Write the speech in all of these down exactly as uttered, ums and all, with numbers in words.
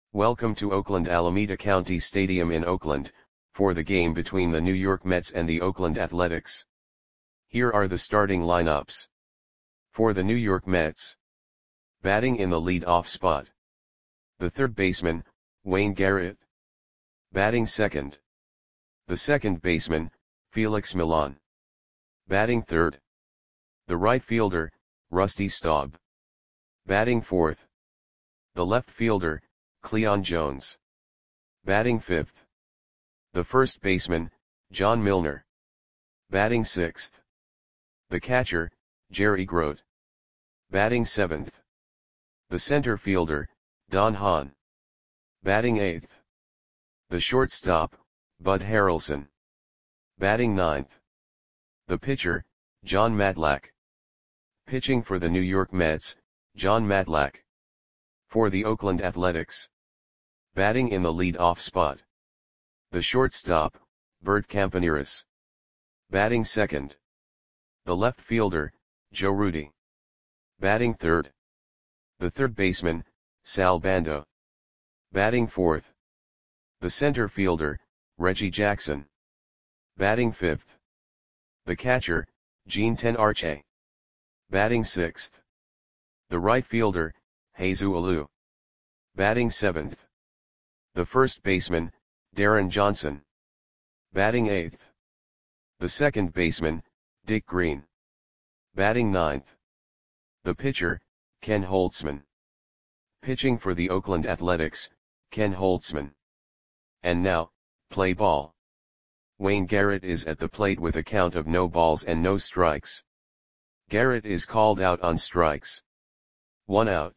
Welcome to Oakland Alameda County Stadium in Oakland, for the game between the New York Mets and the Oakland Athletics. Here are the starting lineups. For the New York Mets. Batting in the lead-off spot. The third baseman, Wayne Garrett. Batting second. The second baseman, Felix Millan. Batting third. The right fielder, Rusty Staub. Batting fourth. The left fielder, Cleon Jones. Batting fifth. The first baseman, John Milner. Batting sixth. The catcher, Jerry Grote. Batting seventh. The center fielder, Don Hahn. Batting eighth. The shortstop, Bud Harrelson. Batting ninth. The pitcher, Jon Matlack. Pitching for the New York Mets, Jon Matlack. For the Oakland Athletics. Batting in the lead-off spot. The shortstop, Bert Campaneris. Batting second. The left fielder, Joe Rudi. Batting third. The third baseman, Sal Bando. Batting fourth. The center fielder, Reggie Jackson. Batting fifth. The catcher, Jean Tenarche. Batting sixth. The right fielder, Jesus Alou. Batting seventh. The first baseman, Darren Johnson. Batting eighth. The second baseman, Dick Green. Batting ninth. The pitcher, Ken Holtzman. Pitching for the Oakland Athletics, Ken Holtzman. And now, play ball. Wayne Garrett is at the plate with a count of no balls and no strikes. Garrett is called out on strikes. One out.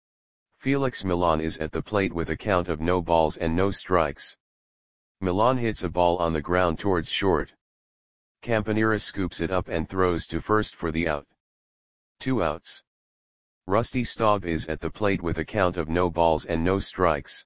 Felix Millan is at the plate with a count of no balls and no strikes. Millan hits a ball on the ground towards short. Campaneris scoops it up and throws to first for the out. Two outs. Rusty Staub is at the plate with a count of no balls and no strikes.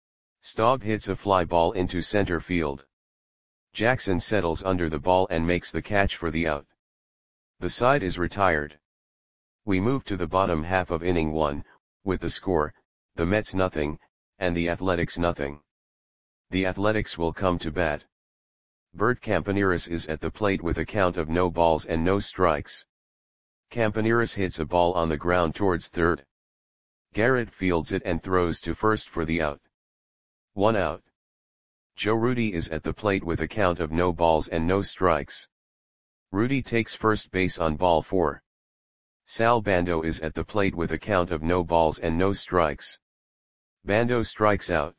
Staub hits a fly ball into center field. Jackson settles under the ball and makes the catch for the out. The side is retired. We move to the bottom half of inning one, with the score, the Mets nothing, and the Athletics nothing. The Athletics will come to bat. Bert Campaneris is at the plate with a count of no balls and no strikes. Campaneris hits a ball on the ground towards third. Garrett fields it and throws to first for the out. One out. Joe Rudi is at the plate with a count of no balls and no strikes. Rudi takes first base on ball four. Sal Bando is at the plate with a count of no balls and no strikes. Bando strikes out.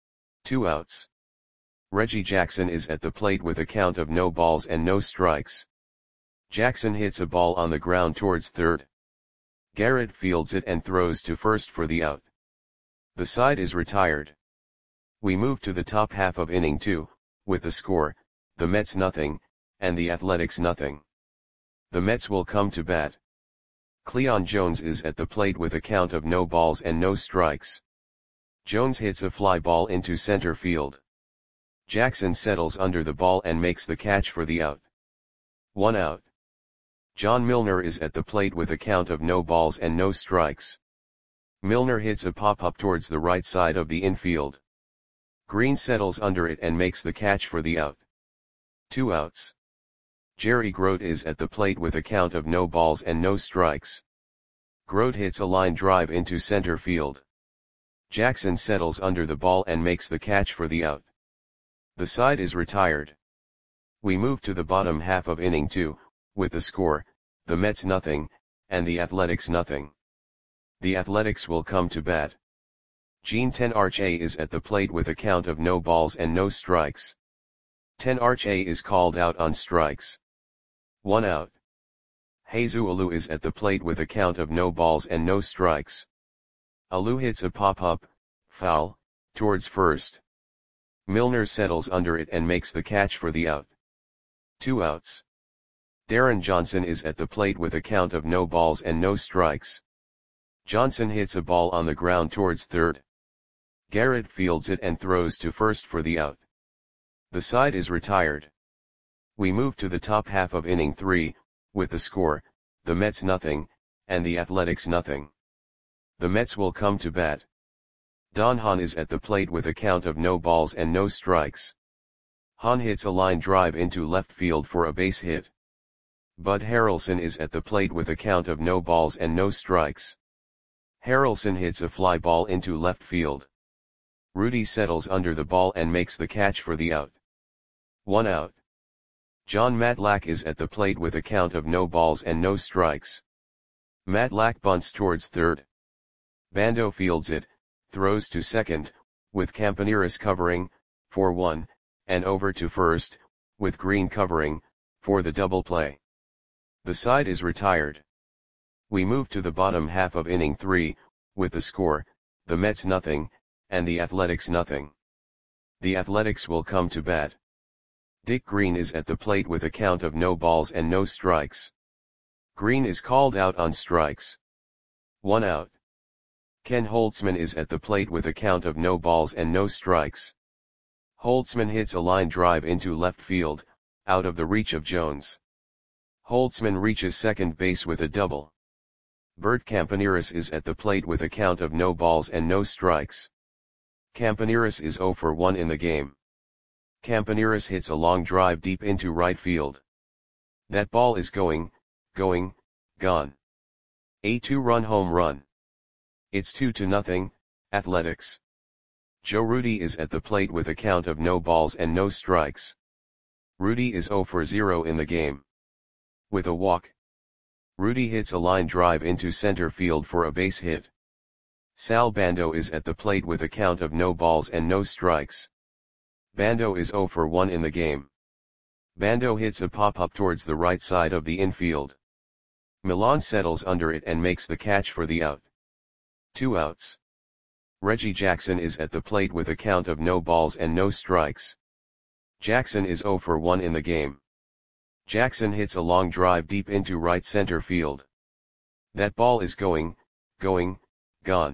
Two outs. Reggie Jackson is at the plate with a count of no balls and no strikes. Jackson hits a ball on the ground towards third. Garrett fields it and throws to first for the out. The side is retired. We move to the top half of inning two, with the score, the Mets nothing, and the Athletics nothing. The Mets will come to bat. Cleon Jones is at the plate with a count of no balls and no strikes. Jones hits a fly ball into center field. Jackson settles under the ball and makes the catch for the out. One out. John Milner is at the plate with a count of no balls and no strikes. Milner hits a pop-up towards the right side of the infield. Green settles under it and makes the catch for the out. Two outs. Jerry Grote is at the plate with a count of no balls and no strikes. Grote hits a line drive into center field. Jackson settles under the ball and makes the catch for the out. The side is retired. We move to the bottom half of inning two, with the score, the Mets nothing, and the Athletics nothing. The Athletics will come to bat. Jean Tenarche is at the plate with a count of no balls and no strikes. Tenarche is called out on strikes. One out. Jesus Alou is at the plate with a count of no balls and no strikes. Alou hits a pop-up, foul, towards first. Milner settles under it and makes the catch for the out. Two outs. Darren Johnson is at the plate with a count of no balls and no strikes. Johnson hits a ball on the ground towards third. Garrett fields it and throws to first for the out. The side is retired. We move to the top half of inning three, with the score, the Mets nothing, and the Athletics nothing. The Mets will come to bat. Don Hahn is at the plate with a count of no balls and no strikes. Hahn hits a line drive into left field for a base hit. Bud Harrelson is at the plate with a count of no balls and no strikes. Harrelson hits a fly ball into left field. Rudy settles under the ball and makes the catch for the out. One out. John Matlack is at the plate with a count of no balls and no strikes. Matlack bunts towards third. Bando fields it, throws to second, with Campaneris covering, for one, and over to first, with Green covering, for the double play. The side is retired. We move to the bottom half of inning three, with the score, the Mets nothing, and the Athletics nothing. The Athletics will come to bat. Dick Green is at the plate with a count of no balls and no strikes. Green is called out on strikes. One out. Ken Holtzman is at the plate with a count of no balls and no strikes. Holtzman hits a line drive into left field, out of the reach of Jones. Holtzman reaches second base with a double. Bert Campaneris is at the plate with a count of no balls and no strikes. Campaneris is zero for one in the game. Campaneris hits a long drive deep into right field. That ball is going, going, gone. A two-run home run. It's two to nothing, Athletics. Joe Rudi is at the plate with a count of no balls and no strikes. Rudi is zero for zero in the game. With a walk. Rudi hits a line drive into center field for a base hit. Sal Bando is at the plate with a count of no balls and no strikes. Bando is zero for one in the game. Bando hits a pop-up towards the right side of the infield. Milan settles under it and makes the catch for the out. Two outs. Reggie Jackson is at the plate with a count of no balls and no strikes. Jackson is zero for one in the game. Jackson hits a long drive deep into right center field. That ball is going, going, gone.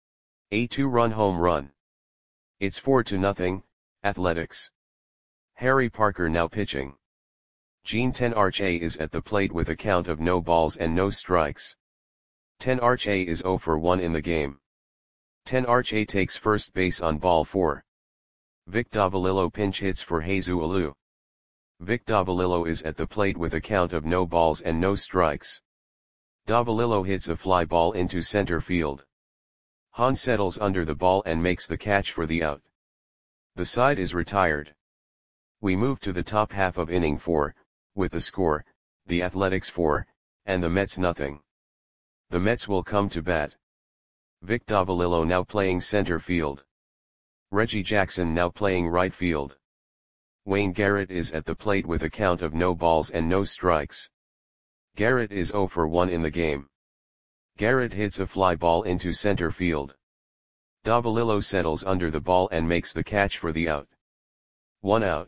A two-run home run. It's four to nothing, Athletics. Harry Parker now pitching. Gene Tenarche is at the plate with a count of no balls and no strikes. Tenarche is zero for one in the game. Tenarche takes first base on ball four. Vic Davalillo pinch hits for Jesus Alou. Vic Davalillo is at the plate with a count of no balls and no strikes. Davalillo hits a fly ball into center field. Hahn settles under the ball and makes the catch for the out. The side is retired. We move to the top half of inning four, with the score, the Athletics four, and the Mets nothing. The Mets will come to bat. Vic Davalillo now playing center field. Reggie Jackson now playing right field. Wayne Garrett is at the plate with a count of no balls and no strikes. Garrett is zero for one in the game. Garrett hits a fly ball into center field. Davalillo settles under the ball and makes the catch for the out. One out.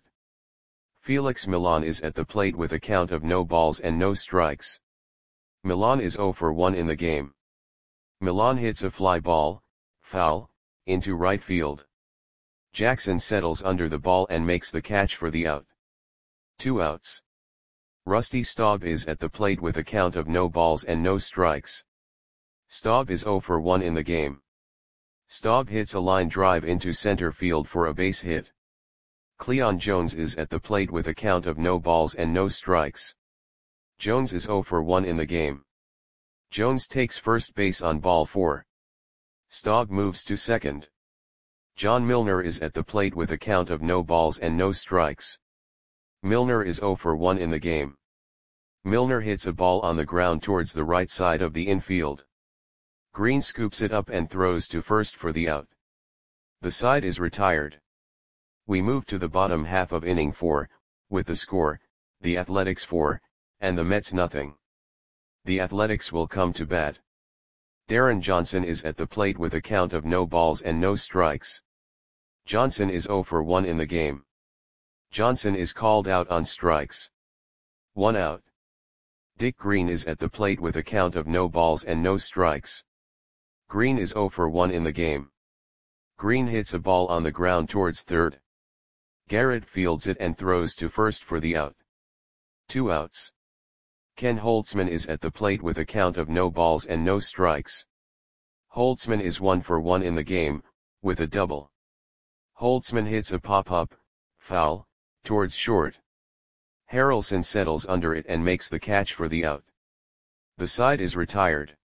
Felix Milan is at the plate with a count of no balls and no strikes. Milan is zero for one in the game. Milan hits a fly ball, foul, into right field. Jackson settles under the ball and makes the catch for the out. Two outs. Rusty Staub is at the plate with a count of no balls and no strikes. Staub is zero for one in the game. Staub hits a line drive into center field for a base hit. Cleon Jones is at the plate with a count of no balls and no strikes. Jones is zero for one in the game. Jones takes first base on ball four. Staub moves to second. John Milner is at the plate with a count of no balls and no strikes. Milner is zero for one in the game. Milner hits a ball on the ground towards the right side of the infield. Green scoops it up and throws to first for the out. The side is retired. We move to the bottom half of inning four, with the score, the Athletics four, and the Mets nothing. The Athletics will come to bat. Darren Johnson is at the plate with a count of no balls and no strikes. Johnson is zero for one in the game. Johnson is called out on strikes. One out. Dick Green is at the plate with a count of no balls and no strikes. Green is zero for one in the game. Green hits a ball on the ground towards third. Garrett fields it and throws to first for the out. Two outs. Ken Holtzman is at the plate with a count of no balls and no strikes. Holtzman is one for one in the game, with a double. Holtzman hits a pop-up, foul, towards short. Harrelson settles under it and makes the catch for the out. The side is retired.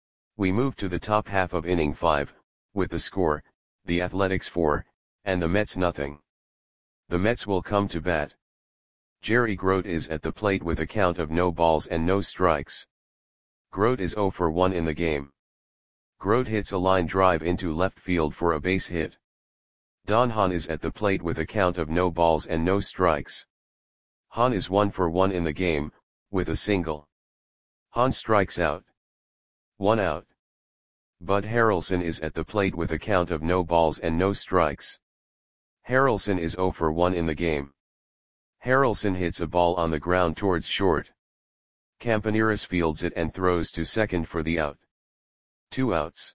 We move to the top half of inning five, with the score, the Athletics four, and the Mets nothing. The Mets will come to bat. Jerry Grote is at the plate with a count of no balls and no strikes. Grote is oh for one in the game. Grote hits a line drive into left field for a base hit. Don Hahn is at the plate with a count of no balls and no strikes. Hahn is one for one in the game, with a single. Hahn strikes out. One out. Bud Harrelson is at the plate with a count of no balls and no strikes. Harrelson is oh for one in the game. Harrelson hits a ball on the ground towards short. Campaneris fields it and throws to second for the out. Two outs.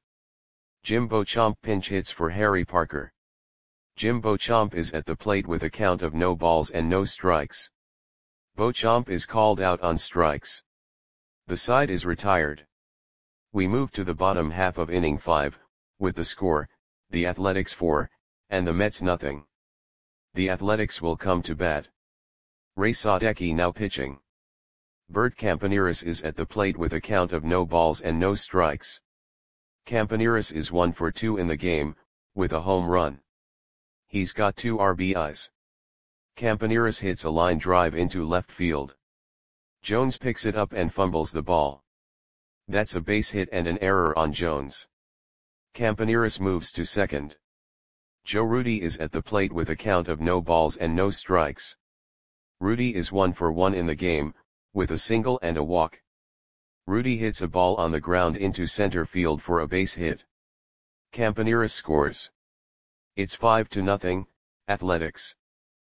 Jim Beauchamp pinch hits for Harry Parker. Jim Beauchamp is at the plate with a count of no balls and no strikes. Beauchamp is called out on strikes. The side is retired. We move to the bottom half of inning five, with the score, the Athletics four, and the Mets nothing. The Athletics will come to bat. Ray Sadecki now pitching. Bert Campaneris is at the plate with a count of no balls and no strikes. Campaneris is one for two in the game, with a home run. He's got two R B Is. Campaneris hits a line drive into left field. Jones picks it up and fumbles the ball. That's a base hit and an error on Jones. Campaneris moves to second. Joe Rudi is at the plate with a count of no balls and no strikes. Rudi is one for one in the game, with a single and a walk. Rudi hits a ball on the ground into center field for a base hit. Campaneris scores. It's five to nothing, Athletics.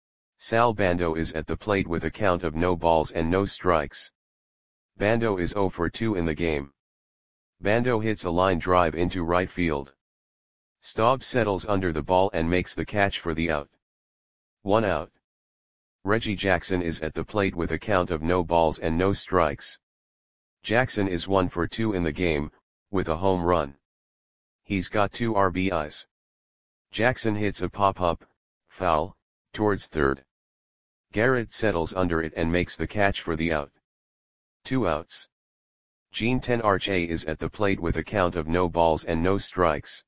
Sal Bando is at the plate with a count of no balls and no strikes. Bando is oh for two in the game. Bando hits a line drive into right field. Staub settles under the ball and makes the catch for the out. One out. Reggie Jackson is at the plate with a count of no balls and no strikes. Jackson is one for two in the game, with a home run. He's got two R B Is. Jackson hits a pop-up, foul, towards third. Garrett settles under it and makes the catch for the out. Two outs. Gene Tenarche is at the plate with a count of no balls and no strikes.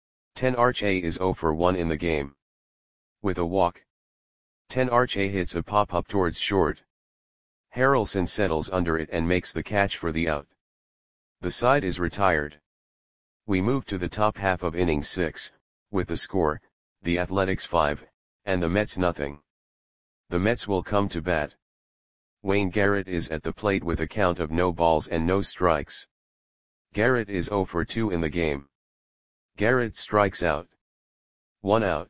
Tenarche is oh for one in the game. With a walk. Tenarche hits a pop-up towards short. Harrelson settles under it and makes the catch for the out. The side is retired. We move to the top half of inning six, with the score, the Athletics five, and the Mets nothing. The Mets will come to bat. Wayne Garrett is at the plate with a count of no balls and no strikes. Garrett is oh for two in the game. Garrett strikes out. One out.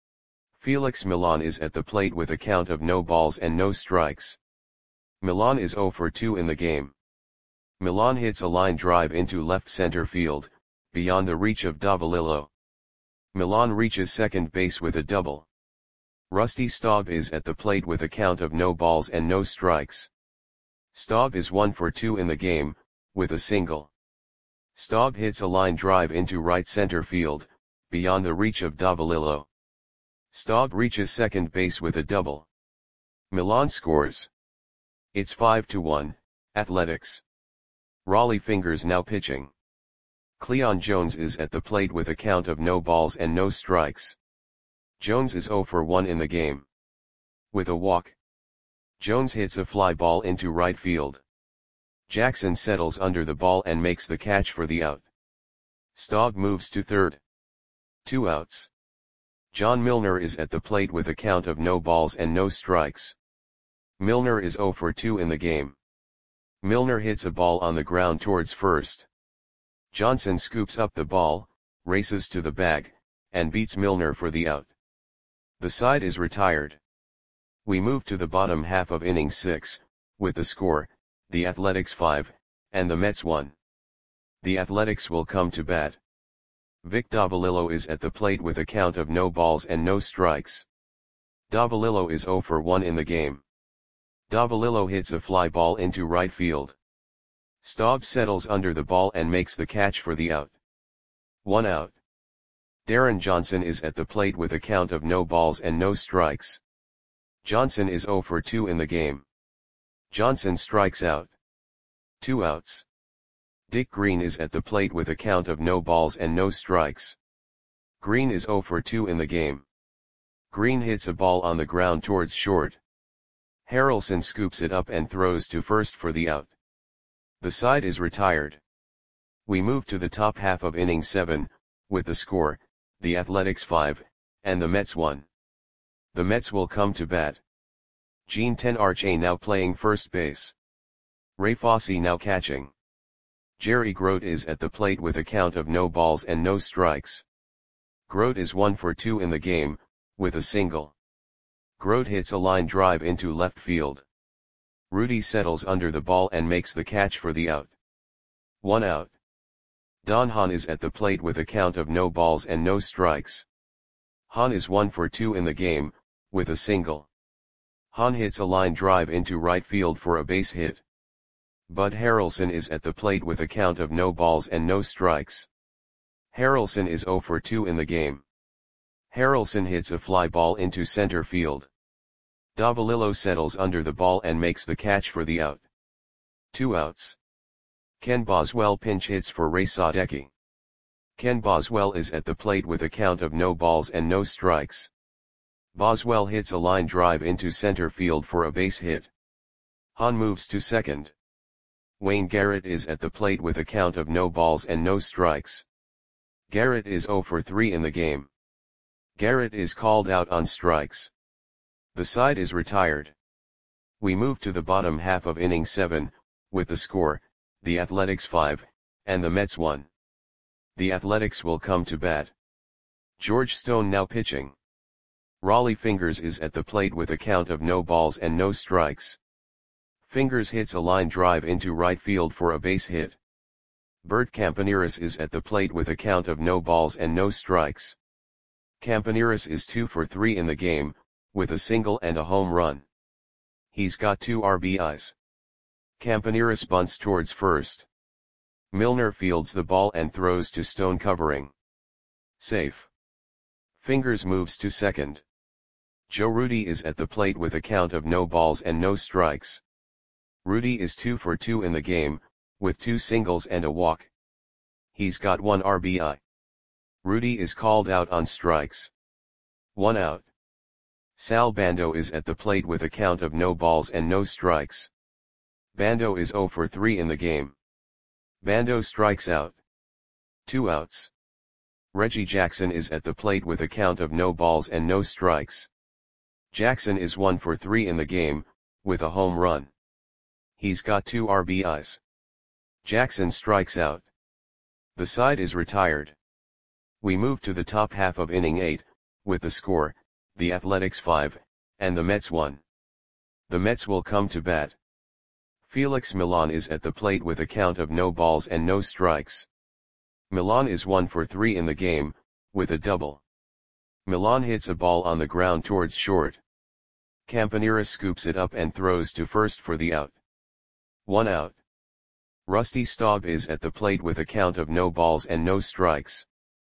Felix Millan is at the plate with a count of no balls and no strikes. Millan is oh for two in the game. Millan hits a line drive into left center field, beyond the reach of Davalillo. Millan reaches second base with a double. Rusty Staub is at the plate with a count of no balls and no strikes. Staub is one for two in the game, with a single. Staub hits a line drive into right center field, beyond the reach of Davalillo. Staub reaches second base with a double. Millan scores. It's five to one, Athletics. Rollie Fingers now pitching. Cleon Jones is at the plate with a count of no balls and no strikes. Jones is oh for one in the game. With a walk. Jones hits a fly ball into right field. Jackson settles under the ball and makes the catch for the out. Staub moves to third. Two outs. John Milner is at the plate with a count of no balls and no strikes. Milner is oh for two in the game. Milner hits a ball on the ground towards first. Johnson scoops up the ball, races to the bag, and beats Milner for the out. The side is retired. We move to the bottom half of inning six, with the score, the Athletics five, and the Mets one. The Athletics will come to bat. Vic Davalillo is at the plate with a count of no balls and no strikes. Davalillo is oh for one in the game. Davalillo hits a fly ball into right field. Staub settles under the ball and makes the catch for the out. One out. Darren Johnson is at the plate with a count of no balls and no strikes. Johnson is zero for two in the game. Johnson strikes out. Two outs. Dick Green is at the plate with a count of no balls and no strikes. Green is zero for two in the game. Green hits a ball on the ground towards short. Harrelson scoops it up and throws to first for the out. The side is retired. We move to the top half of inning seven, with the score, the Athletics five, and the Mets one. The Mets will come to bat. Gene Tenarche now playing first base. Ray Fosse now catching. Jerry Grote is at the plate with a count of no balls and no strikes. Grote is one for two in the game, with a single. Grote hits a line drive into left field. Rudy settles under the ball and makes the catch for the out. One out. Don Hahn is at the plate with a count of no balls and no strikes. Hahn is one for two in the game, with a single. Hahn hits a line drive into right field for a base hit. Bud Harrelson is at the plate with a count of no balls and no strikes. Harrelson is zero for two in the game. Harrelson hits a fly ball into center field. Davalillo settles under the ball and makes the catch for the out. Two outs. Ken Boswell pinch hits for Ray Sadecki. Ken Boswell is at the plate with a count of no balls and no strikes. Boswell hits a line drive into center field for a base hit. Hahn moves to second. Wayne Garrett is at the plate with a count of no balls and no strikes. Garrett is zero for three in the game. Garrett is called out on strikes. The side is retired. We move to the bottom half of inning seven, with the score, the Athletics five, and the Mets one. The Athletics will come to bat. George Stone now pitching. Raleigh Fingers is at the plate with a count of no balls and no strikes. Fingers hits a line drive into right field for a base hit. Bert Campaneris is at the plate with a count of no balls and no strikes. Campaneris is two for three in the game, with a single and a home run. He's got two R B Is. Campaneris bunts towards first. Milner fields the ball and throws to Stone covering. Safe. Fingers moves to second. Joe Rudi is at the plate with a count of no balls and no strikes. Rudi is two for two in the game, with two singles and a walk. He's got one R B I. Rudi is called out on strikes. One out. Sal Bando is at the plate with a count of no balls and no strikes. Bando is zero for three in the game. Bando strikes out. Two outs. Reggie Jackson is at the plate with a count of no balls and no strikes. Jackson is one for three in the game, with a home run. He's got two R B Is. Jackson strikes out. The side is retired. We move to the top half of inning eight, with the score, the Athletics five, and the Mets one. The Mets will come to bat. Felix Millan is at the plate with a count of no balls and no strikes. Millan is one for three in the game, with a double. Millan hits a ball on the ground towards short. Campaneris scoops it up and throws to first for the out. One out. Rusty Staub is at the plate with a count of no balls and no strikes.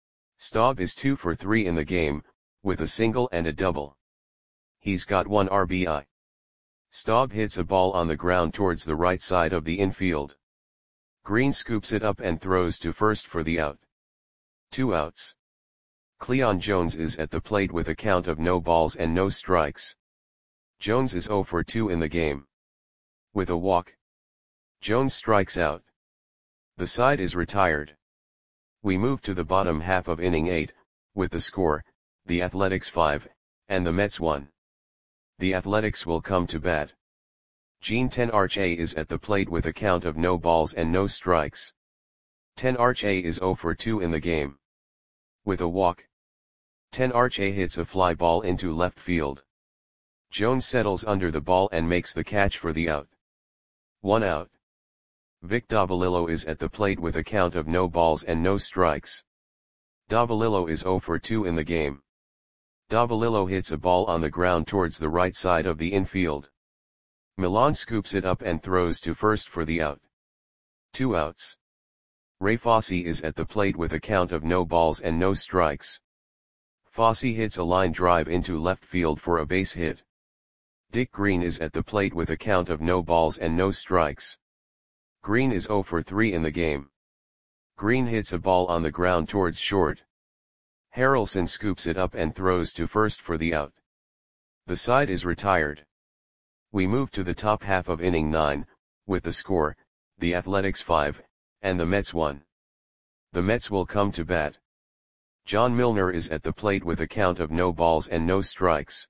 Staub is two for three in the game, with a single and a double. He's got one R B I. Staub hits a ball on the ground towards the right side of the infield. Green scoops it up and throws to first for the out. Two outs. Cleon Jones is at the plate with a count of no balls and no strikes. Jones is zero for two in the game. With a walk. Jones strikes out. The side is retired. We move to the bottom half of inning eight, with the score, the Athletics five, and the Mets one. The Athletics will come to bat. Gene Tenarche is at the plate with a count of no balls and no strikes. Tenarche is zero for two in the game. With a walk. Tenarche hits a fly ball into left field. Jones settles under the ball and makes the catch for the out. One out. Vic Davalillo is at the plate with a count of no balls and no strikes. Davalillo is zero for two in the game. Davalillo hits a ball on the ground towards the right side of the infield. Millan scoops it up and throws to first for the out. Two outs. Ray Fosse is at the plate with a count of no balls and no strikes. Fosse hits a line drive into left field for a base hit. Dick Green is at the plate with a count of no balls and no strikes. Green is zero for three in the game. Green hits a ball on the ground towards short. Harrelson scoops it up and throws to first for the out. The side is retired. We move to the top half of inning nine, with the score, the Athletics five, and the Mets one. The Mets will come to bat. John Milner is at the plate with a count of no balls and no strikes.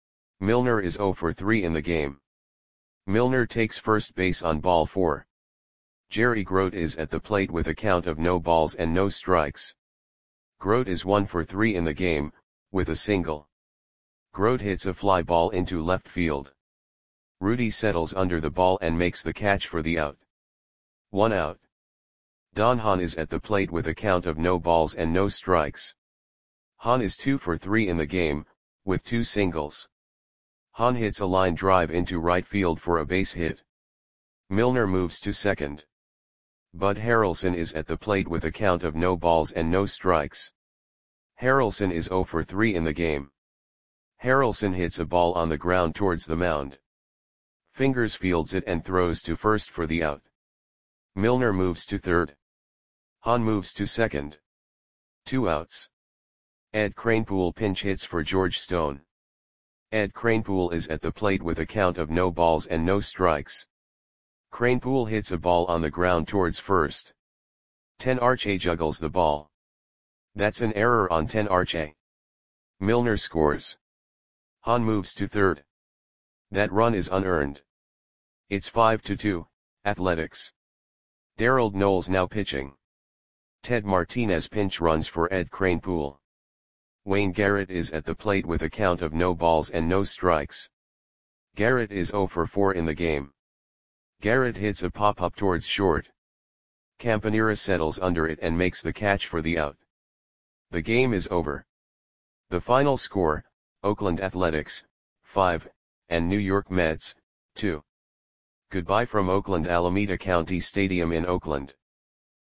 Milner is zero for three in the game. Milner takes first base on ball four. Jerry Grote is at the plate with a count of no balls and no strikes. Grote is one for three in the game, with a single. Grote hits a fly ball into left field. Rudy settles under the ball and makes the catch for the out. One out. Don Hahn is at the plate with a count of no balls and no strikes. Hahn is two for three in the game, with two singles. Hahn hits a line drive into right field for a base hit. Milner moves to second. Bud Harrelson is at the plate with a count of no balls and no strikes. Harrelson is zero for three in the game. Harrelson hits a ball on the ground towards the mound. Fingers fields it and throws to first for the out. Milner moves to third. Hahn moves to second. Two outs. Ed Kranepool pinch hits for George Stone. Ed Kranepool is at the plate with a count of no balls and no strikes. Kranepool hits a ball on the ground towards first. ten Arche juggles the ball. That's an error on ten Arche. Milner scores. Hahn moves to third. That run is unearned. It's five to two, Athletics. Darrell Knowles now pitching. Ted Martinez pinch runs for Ed Kranepool. Wayne Garrett is at the plate with a count of no balls and no strikes. Garrett is zero for four in the game. Garrett hits a pop-up towards short. Campanera settles under it and makes the catch for the out. The game is over. The final score, Oakland Athletics, five, and New York Mets, two. Goodbye from Oakland Alameda County Stadium in Oakland.